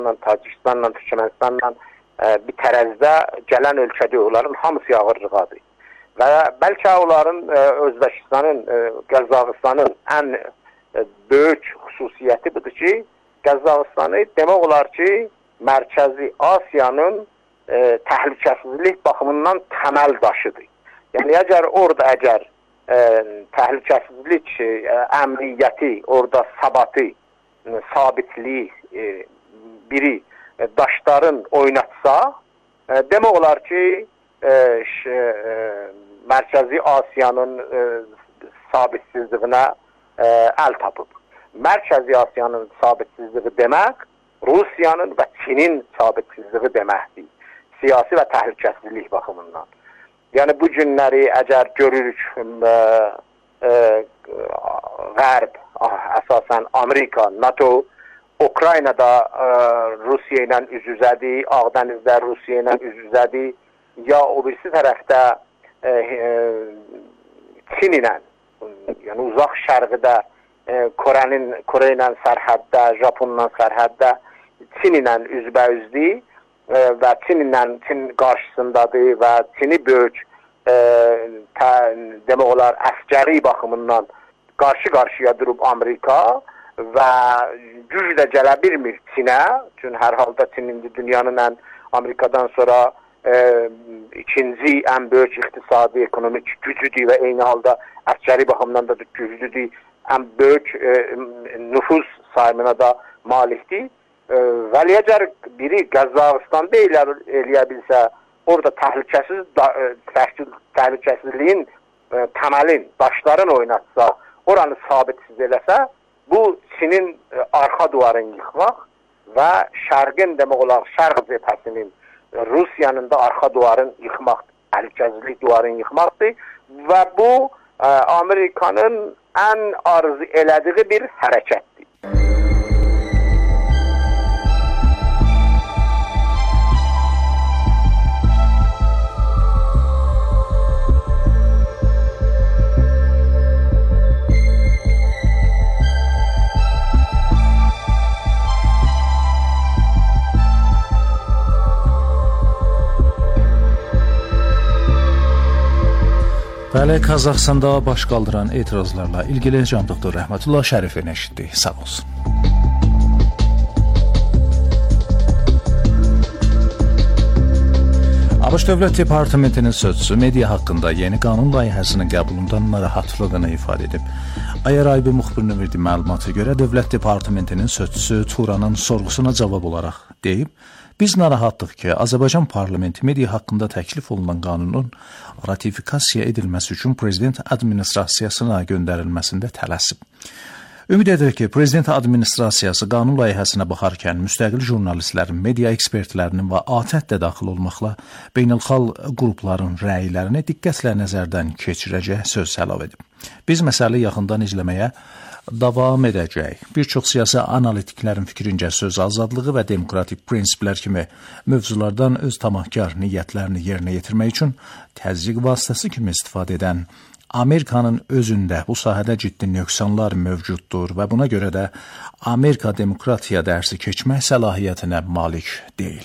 Tacikistanla, Türkmenistanla bir tərəzdə gələn ölkədə onların hamısı ağırlıqadır. Və bəlkə onların Özbəkistanın, Qazaxıstanın ən böyük xüsusiyyəti budur ki, Qazaxıstanı demək olar ki, Mərkəzi Asiyanın təhlükəsizlik baxımından təməl daşıdır. Yəni, orada təhlükəsizlik əmniyyəti, orada sabatı, sabitliyi biri daşların oynatsa, demək olar ki, Mərkəzi Asiyanın sabitsizliyinə əl tapıb. Mərkəzi Asiyanın sabitsizliyi demək, Rusiyanın və Çinin sabitsizliyi deməkdir. Siyasi və təhlükəsizlik baxımından. Yəni, bu günləri əgər görürük, Qərb, əsasən Amerika, NATO, Ukraynada Rusiya ilə üz-üzədir, Ağdənizdə Rusiya ilə üz-üzədir, ya o birisi tərəfdə Çin ilə, yəni uzaq şərqdə, Kore ilə sərhəddə, Japonla sərhəddə Çin ilə üzbəyüzdür və Çin qarşısındadır və Çini böyük demək olar əskəri baxımından qarşı-qarşıya durub Amerika və güc də gələ bilmir Çinə. Çünki hər halda Çin indi dünyanın Amerikadan sonra ikinci ən böyük iqtisadi, ekonomik gücüdür və eyni halda əskəri baxımdan da güclüdür. Ən böyük nüfuz sayımına da malikdir. Vəli əgər biri Qazaxıstanda eləyə bilsə, orada təhlükəsizliyin təməlin, daşların oynatsa, oranı sabitsiz eləsə, bu Çinin arxa duvarını yıxmaq və şərqin demək olar, şərq cephəsinin, Rusiyanın da arxa duvarını yıxmaq, təhlükəsizlik duvarını yıxmaqdır və bu Amerikanın ən arzu elədiyi bir hərəkətdir. Bəli, Qazaxstanda baş qaldıran etirazlarla ilgili Can Doktor Rəhmətullah Şərifin eşitdik. Sağ olsun. ABŞ Dövlət Departamentinin sözçüsü media haqqında yeni qanun layihəsinin qəbulundan narahatlığını ifadə edib. IRIB müxbirinin verdiyi məlumata görə Dövlət Departamentinin sözçüsü Turanın sorğusuna cavab olaraq deyib, biz narahatlıq ki, Azərbaycan parlamenti media haqqında təklif olunan qanunun ratifikasiya edilməsi üçün prezident administrasiyasına göndərilməsində tələsib. Ümid edirik ki, prezident administrasiyası qanun layihəsinə baxarkən müstəqil jurnalistlərin, media ekspertlərinin və ATƏT də daxil olmaqla beynəlxalq qrupların rəylərini diqqətlə nəzərdən keçirəcək söz əlavə edib. Biz məsələ yaxından izləməyə davam edəcək. Bir çox siyasi analitiklərin fikrincə söz azadlığı və demokratik prinsiplər kimi mövzulardan öz tamahkar niyyətlərini yerinə yetirmək üçün təzyiq vasitəsi kimi istifadə edən Amerikanın özündə bu sahədə ciddi nöqsanlar mövcuddur və buna görə də Amerika demokratiya dərsi keçmək səlahiyyətinə malik deyil.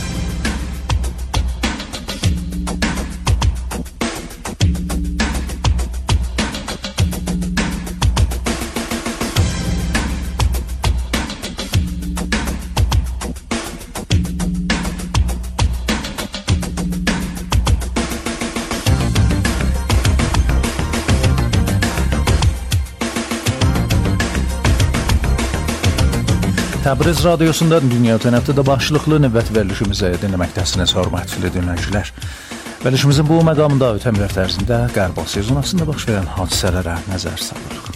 Təbriz Radiosunda dünya tənəffüdə başlıqlı növbət verilişimizi dinləməkdəsiniz, hörmətli dinləyicilər. Verilişimizin bu məqamında ötən bir həftə ərzində Qərb Asiya zonasında baş verən hadisələrə nəzər salırıq.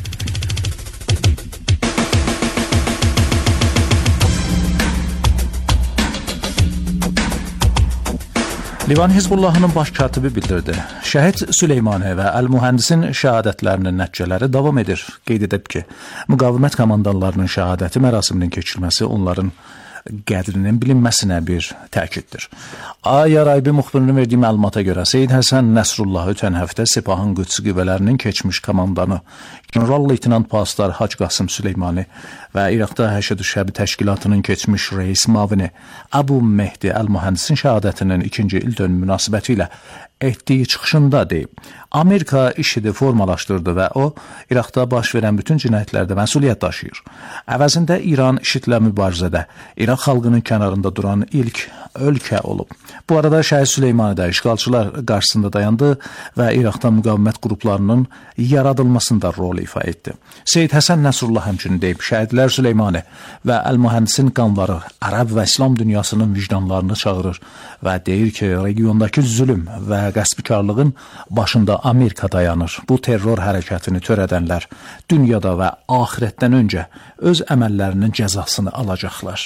Livan Hizbullahının baş katibi bildirdi. Şəhid Süleymanə və Əl-Mühəndisin şəhadətlərinin nəticələri davam edir. Qeyd edib ki, müqavimət komandanlarının şəhadəti mərasiminin keçirilməsi onların qədrinin bilinməsinə bir təkiddir. Ayaraybi müxbirinin verdiyi məlumata görə Seyid Həsən Nəsrullah ötən həftə Sepahın Qüdsi qüvvələrinin keçmiş komandanı General-Leytenant Pastar Hacı Qasım Süleymani və İraqda Həşəd Şəbi təşkilatının keçmiş reis mavini Əbu Mehdi Əl-Mühəndisin şəhadətinin 2-ci il dönümü münasibəti ilə etdiyi çıxışında deyib, Amerika işini formalaşdırdı və o, İraqda baş verən bütün cinayətlərdə məsuliyyət daşıyır. Əvəzində İran IŞİD-lə mübarizədə İraq xalqının kənarında duran ilk ölkə olub. Bu arada Şəhid Süleymani də işğalçılar qarşısında dayandı və İraqda müqavimət qruplarının yaradılmasında rol ifa etdi. Seyid Həsən Nəsrullah həmçinin deyib, şəhidlər Süleymani və Əl-Mühəndisin qanları Ərəb və İslam dünyasının vicdanlarını çağırır və deyir ki, regiondakı zülm və qəsbkarlığın başında Amerika dayanır. Bu terror hərəkətini törədənlər dünyada və axirətdən öncə öz əməllərinin cəzasını alacaqlar.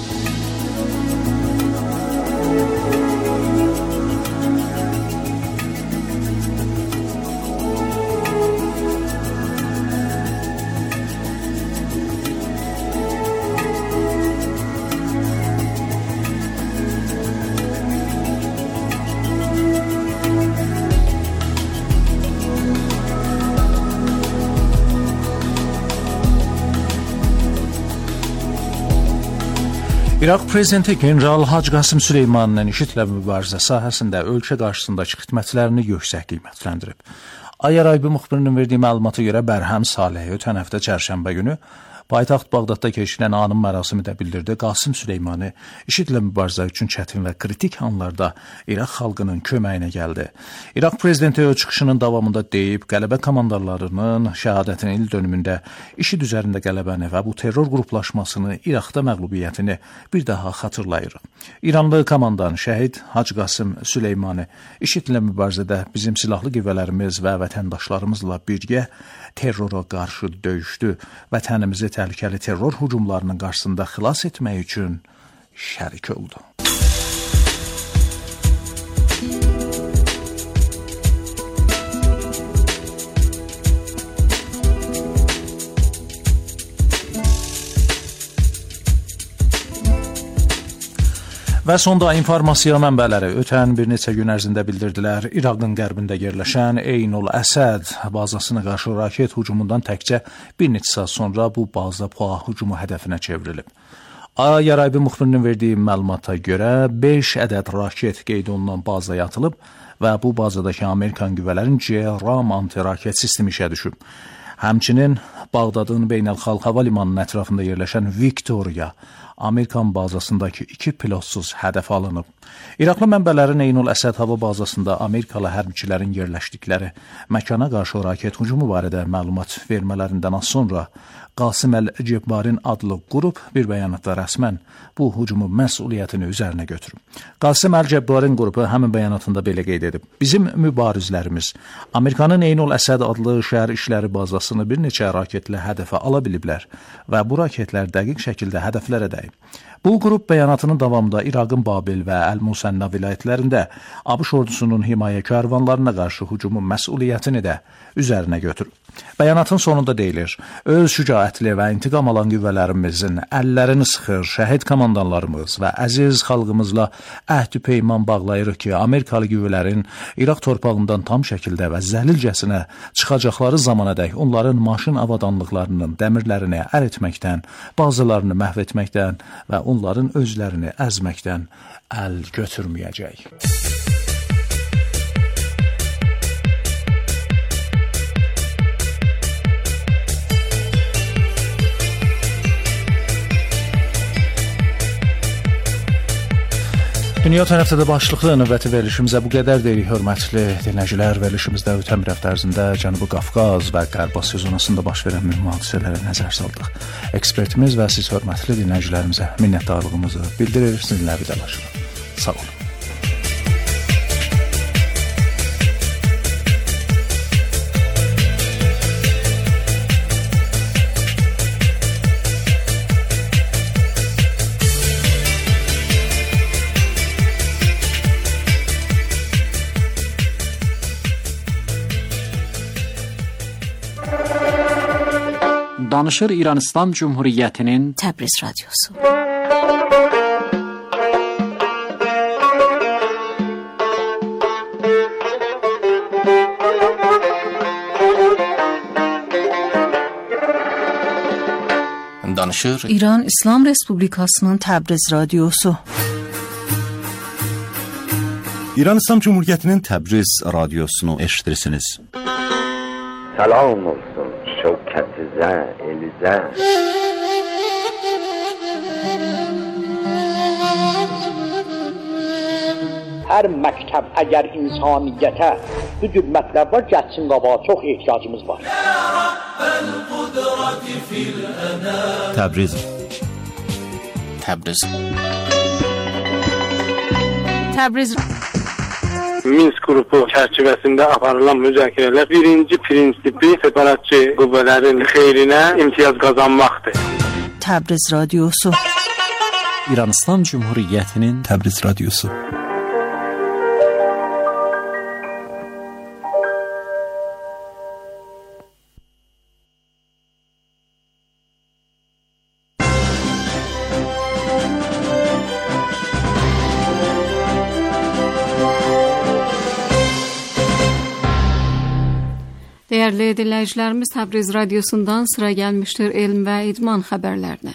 İraq prezidenti General Hacı Qasım Süleymaninin IŞİD-lə mübarizə sahəsində ölkə qarşısındakı xidmətlərini yüksək qiymətləndirib. Ayaraybi müxbirinin verdiyi məlumata görə Bərhəm Saleh ötən həftə çərşənbə günü paytaxt Bağdadda keçirilən anım mərasimi də bildirdi. Qasım Süleymani IŞİD-lə mübarizə üçün çətin və kritik anlarda İraq xalqının köməyinə gəldi. İraq prezidenti öz çıxışının davamında deyib, qələbə komandarlarının şəhadətinin il dönümündə IŞİD üzərində qələbəni və bu terror qruplaşmasını, İraqda məğlubiyyətini bir daha xatırlayırıq. İranlı komandan şəhid Hacı Qasım Süleymani IŞİD-lə mübarizədə bizim silahlı qüvvələrimiz və vətəndaşlarımızla birgə terrora qarşı döyüşdü, vətənimizi təhlükəli terror hücumlarının qarşısında xilas etmək üçün şərik oldu. Və sonda informasiya mənbələri ötən bir neçə gün ərzində bildirdilər. İraqın qərbində yerləşən Eynul Əsəd bazasına qarşı raket hücumundan təkcə bir neçə saat sonra bu baza PUA hücumu hədəfinə çevrilib. Ayaraybi müxbirinin verdiyi məlumata görə 5 ədəd raket qeyd olunan bazaya atılıb və bu bazadakı Amerikan qüvvələrin C-RAM antiraket sistemi işə düşüb. Həmçinin Bağdadın beynəlxalq hava limanının ətrafında yerləşən Victoria Amerikan bazasındakı 2 pilotsuz hədəf alınıb. İraqlı mənbələrin Eynul Əsəd hava bazasında Amerikalı hərbçilərin yerləşdikləri məkana qarşı raket hücumu barədə məlumat vermələrindən az sonra Qasım Əl-Cebbarin adlı qrup bir bəyanatda rəsmən bu hücumu məsuliyyətini üzərinə götürüb. Qasım Əl-Cebbarin qrupu həmin bəyanatında belə qeyd edib. Bizim mübarizlərimiz Amerikanın Eynul Əsəd adlı şəhər işləri bazasını bir neçə raketlə hədəfə ala biliblər və bu raketlər dəqiq şəkildə hədəflərə dəyib. Bu qrup bəyanatının davamında İraqın Babil və Əl-Musənna vilayətlərində ABŞ ordusunun himayə karvanlarına qarşı hücumun məsuliyyətini də üzərinə götürüb. Bəyanatın sonunda deyilir, öz şücaətli və intiqam alan qüvvələrimizin əllərini sıxır, şəhid komandanlarımız və əziz xalqımızla əhd-i peyman bağlayırıq ki, Amerikalı qüvvələrin İraq torpağından tam şəkildə və zəlilcəsinə çıxacaqları zamanədək onların maşın avadanlıqlarının dəmirlərini əritməkdən, bazılarını məhv etməkdən və onların özlərini əzməkdən əl götürməyəcək. Dünya tərəfdə başlıqlı növbəti verilişimizə bu qədər deyirik, hörmətli dinləyicilər. Verilişimizdə ötən bir həftə ərzində Cənubi Qafqaz və Qərb Asiya zonasında baş verən mühüm hadisələrə nəzər saldıq. Ekspertimiz və siz hörmətli dinləyicilərimizə minnətdarlığımızı bildirir, sizinlə vidalaşırıq. Sağ olun. Danışır İran İslam Cumhuriyyətinin Təbriz radiosu. hazırlaşır. İran İslam Respublikasının Təbriz radiosu. İran İslam Cumhuriyeti'nin Təbriz radyosunu eşitirsiniz. Salam olsun şevketize, elize. Hər məktəb əgər insaniyyətə bu cür mətləblər gəlsin qabağa, çox ehtiyacımız var. Təbriz. Təbriz. Təbriz. Minsk qrupu çərçivəsində aparılan müzakirələr birinci prinsipi separatçı qüvvələrin xeyrinə imtiyaz qazanmaqdır. Təbriz radiosu. İran İslam Cumhuriyeti'nin Təbriz radyosu. Değerli dinləyicilərimiz, Təbriz radyosundan sıra gəlmişdir elm və idman xəbərlərinə.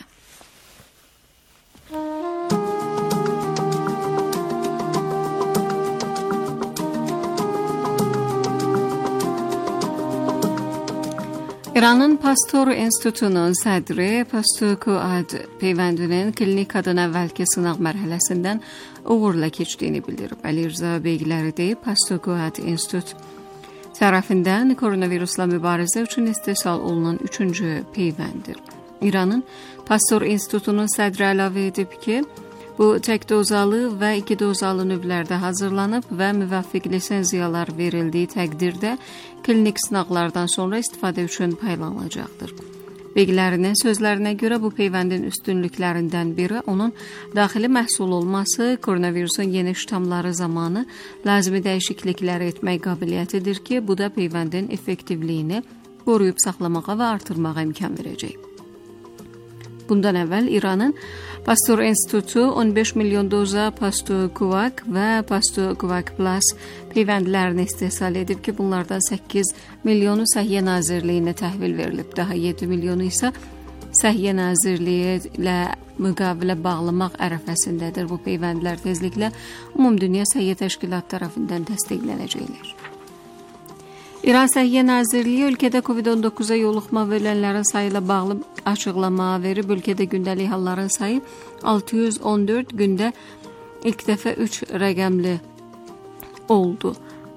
İranın Pasteur İnstitutunun sədri Pasteur-Kuad peyvəndinin klinikadan əvvəlki sınaq mərhələsindən uğurla keçdiyini bildirib. Əli Rza Beygiləri deyib, Pasteur-Kuad İnstitut tərəfindən koronavirusla mübarizə üçün istehsal olunan 3-cü peyvəndir. İranın Pasteur İnstitutunun sədri əlavə edib ki, bu tək dozalı və 2 dozalı növlərdə hazırlanıb və müvafiq lisenziyalar verildiyi təqdirdə klinik sınaqlardan sonra istifadə üçün paylanılacaqdır. Bilgilərinin sözlərinə görə bu peyvəndin üstünlüklərindən biri onun daxili məhsul olması, koronavirusun yeni ştamları zamanı lazımi dəyişikliklər etmək qabiliyyətidir ki, bu da peyvəndin effektivliyini qoruyub saxlamağa və artırmağa imkan verəcək. Bundan əvvəl İranın Pasteur İnstitutu 15 milyon doza Pasteur-Kuad və Pasteur-Kuad Plus peyvəndlərini istehsal edib ki, bunlardan 8 milyonu Səhiyyə Nazirliyinə təhvil verilib. Daha 7 milyonu isə Səhiyyə Nazirliyi ilə müqavilə bağlamaq ərəfəsindədir. Bu peyvəndlər tezliklə Ümumdünya Səhiyyə Təşkilatı tərəfindən təsdiqlənəcəklər. İran Səhiyyə Nazirliyi ölkədə COVID-19-a yoluxma verilənlərin sayı ilə bağlı açıqlama verib. Ölkədə gündəlik halların sayı 614, gündə ilk dəfə 3 rəqəmli oldu.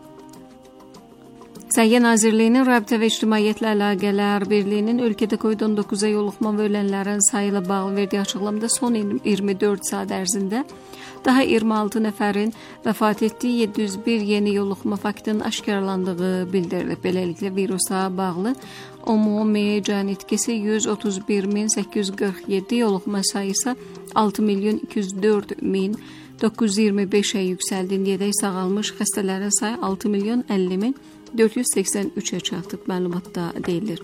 Səhiyyə Nazirliyinin Rabitə və İctimaiyyətlə Əlaqələr Birliyinin ölkədə COVID-19-a yoluxma verilənlərin sayı ilə bağlı verdiyi açıqlamada son 24 saat ərzində daha 26 nəfərin vəfat etdiyi, 701 yeni yoluxma faktının aşkarlandığı bildirilib. Beləliklə virusa bağlı ümumi can itkisi 131.847, yoluxma sayısı 6.204.925'ə yüksəldi. İndiyədək sağalmış xəstələrin sayı 6.050.483'ə çatıb, məlumatda deyilir.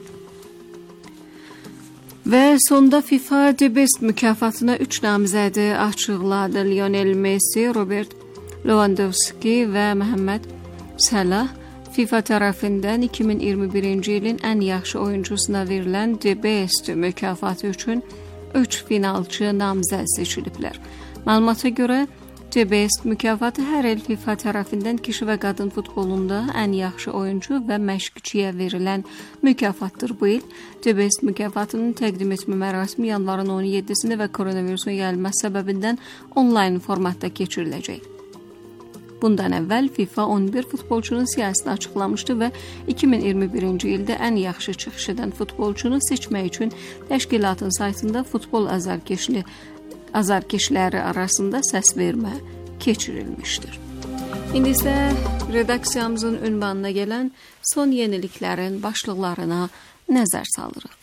Və sonda FIFA The Best mükafatına 3 namizədi açıqladı. Lionel Messi, Robert Lewandowski və Məhəmməd Salah FIFA tərəfindən 2021-ci ilin ən yaxşı oyuncusuna verilən The Best mükafatı üçün 3 finalçı namizəd seçiliblər. Məlumata görə The Best mükafatı hər il FIFA tərəfindən kişi və qadın futbolunda ən yaxşı oyuncu və məşqçiyə verilən mükafatdır. Bu il The Best mükafatının təqdim etmə mərasimi yanvarın 17-sində və koronavirusun yayılması səbəbindən onlayn formatda keçiriləcək. Bundan əvvəl FIFA 11 futbolçunun siyahısını açıqlamışdı və 2021-ci ildə ən yaxşı çıxış edən futbolçunu seçmək üçün təşkilatın saytında futbol azarkeşləri arasında səs vermə keçirilmişdir. İndi isə redaksiyamızın ünvanına gələn son yeniliklərin başlıqlarına nəzər salırıq.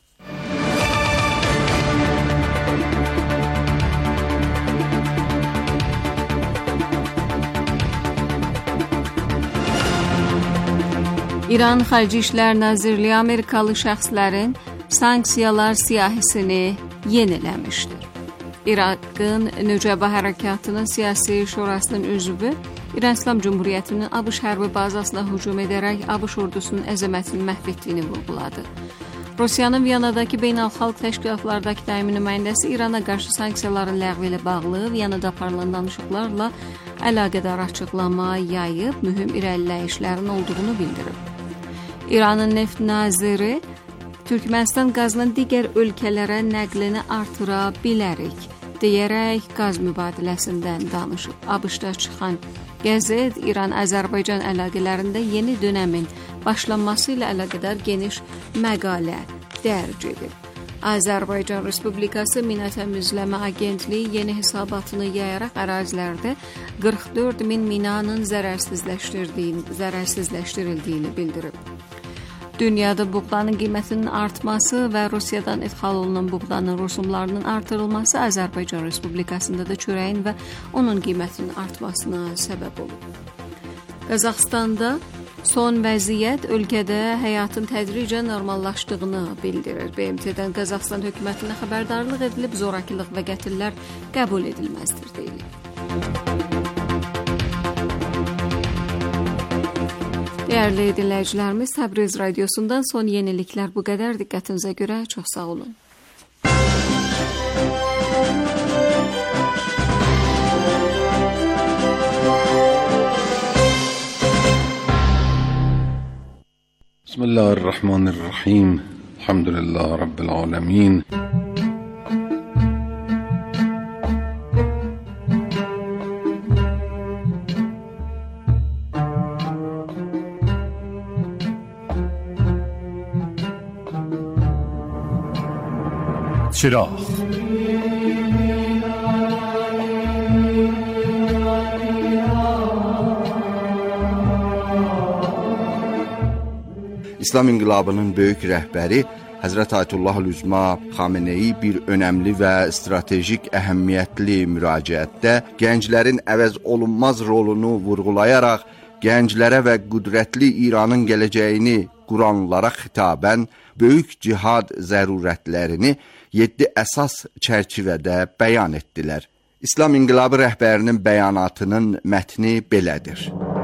İran Xarici İşlər Nazirliyi Amerikalı şəxslərin sanksiyalar siyahisini yeniləmişdir. İraqın Nəcəbə Hərəkatının Siyasi Şurasının üzvü İran İslam Cumhuriyyətinin ABŞ hərbi bazasına hücum edərək ABŞ ordusunun əzəmətini məhv etdiyini vurğuladı. Rusiyanın Viyanadakı beynəlxalq təşkilatlardakı daimi nümayəndəsi İrana qarşı sanksiyaların ləğvi ilə bağlı Viyanada aparılan danışıqlarla əlaqədar açıqlama yayıb, mühüm irəliləyişlərin olduğunu bildirib. İranın neft naziri Türkmənistan qazının digər ölkələrə nəqlini artıra bilərik deyərək qaz mübadiləsindən danışıb. ABŞ-da çıxan qəzet İran-Azərbaycan əlaqələrində yeni dönəmin başlanması ilə əlaqədar geniş məqalə dərc edib. Azərbaycan Respublikası Mina Təmizləmə Agentliyi yeni hesabatını yayaraq ərazilərdə 44 min minanın zərərsizləşdirildiyini bildirib. Dünyada buğdanın qiymətinin artması və Rusiyadan ixal olunan buğdanın rüsumlarının artırılması Azərbaycan Respublikasında da çörəyin və onun qiymətinin artmasına səbəb olub. Qazaxstanda son vəziyyət ölkədə həyatın tədricən normallaşdığını bildirir. BMT-dən Qazaxstan hökumətinə xəbərdarlıq edilib, zorakılıq və qətllər qəbul edilməzdir deyilib. Dəyərli dinləyicilərimiz, Təbriz radiosundan son yeniliklər bu qədər. Diqqətinizə görə çox sağ olun. Bismillahirrahmanirrahim. Elhamdülillah Rabbil alemin. چراغ İslam İnqilabının böyük rəhbəri Həzrət Ayətullah Üzma Xameneyi bir önəmli və stratejik əhəmiyyətli müraciətdə gənclərin əvəz olunmaz rolunu vurğulayaraq gənclərə və qüdrətli İranın gələcəyini quranlara xitabən böyük cihad zərurətlərini 7 əsas çərçivədə bəyan etdilər. İslam İnqilabı rəhbərinin bəyanatının mətni belədir.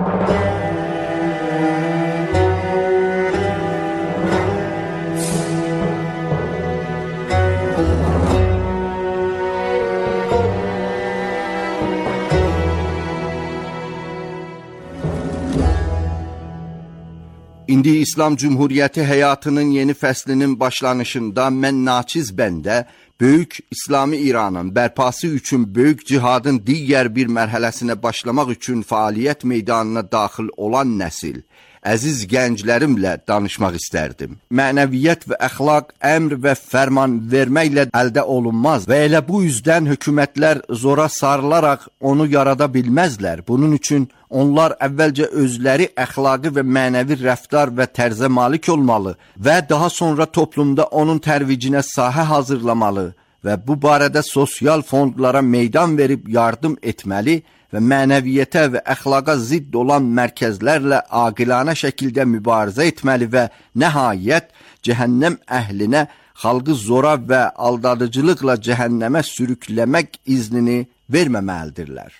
İndi İslam Cümhuriyyəti həyatının yeni fəslinin başlanışında mən naçiz bəndə böyük İslami İranın bərpası üçün böyük cihadın digər bir mərhələsinə başlamaq üçün fəaliyyət meydanına daxil olan nəsil, əziz gənclərimlə danışmaq istərdim. Mənəviyyət və əxlaq, əmr və fərman verməklə əldə olunmaz və elə bu üzdən hökumətlər zora sarılaraq onu yarada bilməzlər. Bunun üçün onlar əvvəlcə özləri əxlaqi və mənəvi rəftar və tərzə malik olmalı və daha sonra toplumda onun tərvicinə sahə hazırlamalı və bu barədə sosial fondlara meydan verib yardım etməli və mənəviyyətə və əxlaqa zidd olan mərkəzlərlə aqilanə şəkildə mübarizə etməli və nəhayət cəhənnəm əhlinə xalqı zora və aldadıcılıqla cəhənnəmə sürükləmək iznini verməməlidirlər.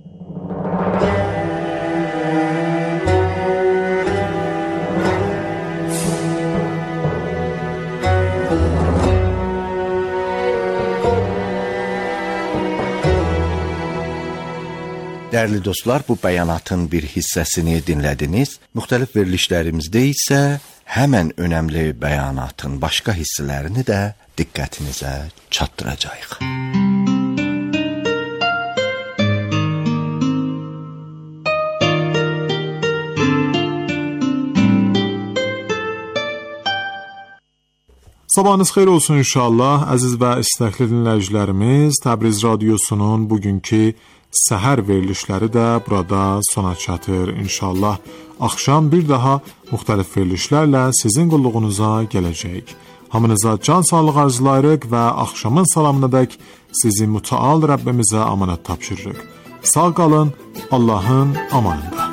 Dəyərli dostlar, bu bəyanatın bir hissəsini dinlədiniz. Müxtəlif verilişlərimizdə isə həmən önəmli bəyanatın başqa hissələrini də diqqətinizə çatdıracağıq. Sabahınız xeyir olsun inşallah. Əziz və istəkli dinləyicilərimiz, Təbriz radiosunun bugünkü səhər verilişləri də burada sona çatır. İnşallah axşam bir daha müxtəlif verilişlərlə sizin qulluğunuza gələcək. Hamınıza can sağlığı arzulayırıq və axşamın salamınadək sizi mütəal Rəbbimizə amanət tapşırırıq. Sağ qalın, Allahın amanında.